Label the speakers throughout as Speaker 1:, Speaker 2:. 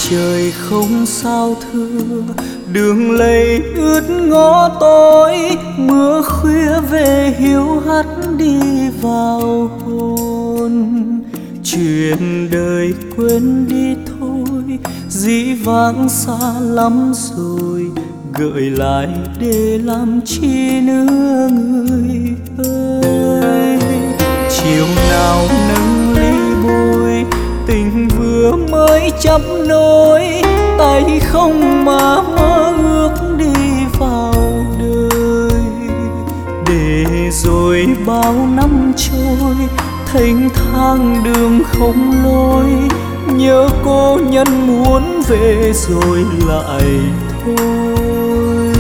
Speaker 1: Trời không sao thưa, đường lầy ướt ngõ tối, mưa khuya về hiu hắt đi vào hồn. Chuyện đời quên đi thôi, dĩ vãng xa lắm rồi, gợi lại để làm chi nữa người ơi. Chiều nào nâng ly bôi, tình vừa mới chấp nối, tay không mà mơ ước đi vào đời. Để rồi bao năm trôi, thênh thang đường không lối, nhớ cô nhân muốn về rồi lại thôi.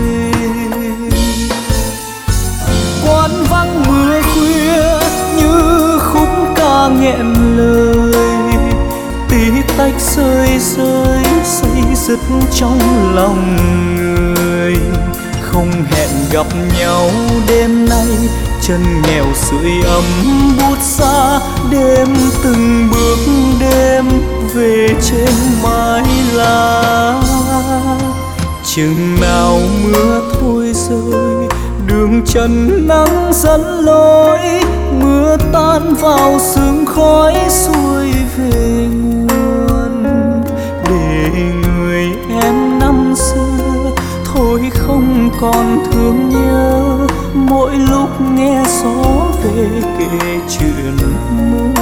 Speaker 1: Quán vắng mưa khuya như khúc ca nghẹn lời, tí tách rơi rơi say dứt trong lòng người. Không hẹn gặp nhau đêm nay, chân nghèo sưởi ấm bút xa, đêm từng bước đêm về trên mái lá. Chừng nào mưa thôi rơi, đường trần nắng dẫn lối, mưa tan vào sương khói xuôi về nguồn. Để người em năm xưa thôi không còn thương nhớ, mỗi lúc nghe gió về kể chuyện mưa.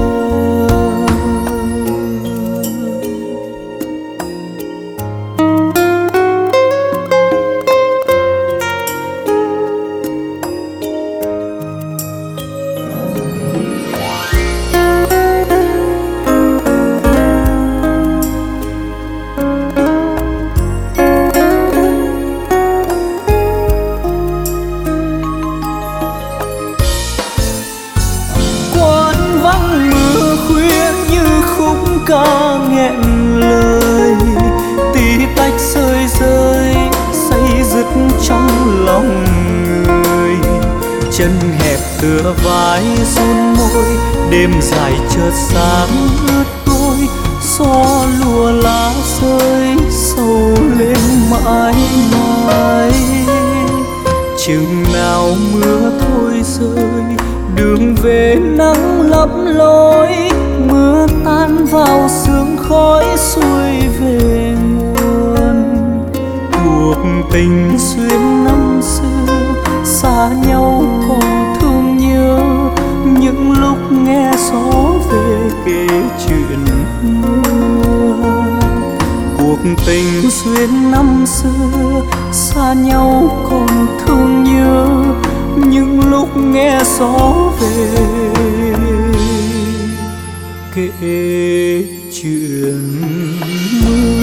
Speaker 1: Ca nghẹn lời, tí tách rơi rơi say dứt trong lòng người. Chân hẹp tựa vai run môi, đêm dài chợt sáng ướt đôi, gió lùa lá rơi sầu lên mãi mãi. Chừng nào mưa thôi rơi, đường về nắng lấp lối, mưa tan vào sương khói xuôi về nguồn. Cuộc tình xuyên năm xưa xa nhau còn thương nhớ, những lúc nghe gió về kể chuyện mưa. Cuộc tình xuyên năm xưa xa nhau còn thương nhớ, những lúc nghe gió về kể chuyện mưa.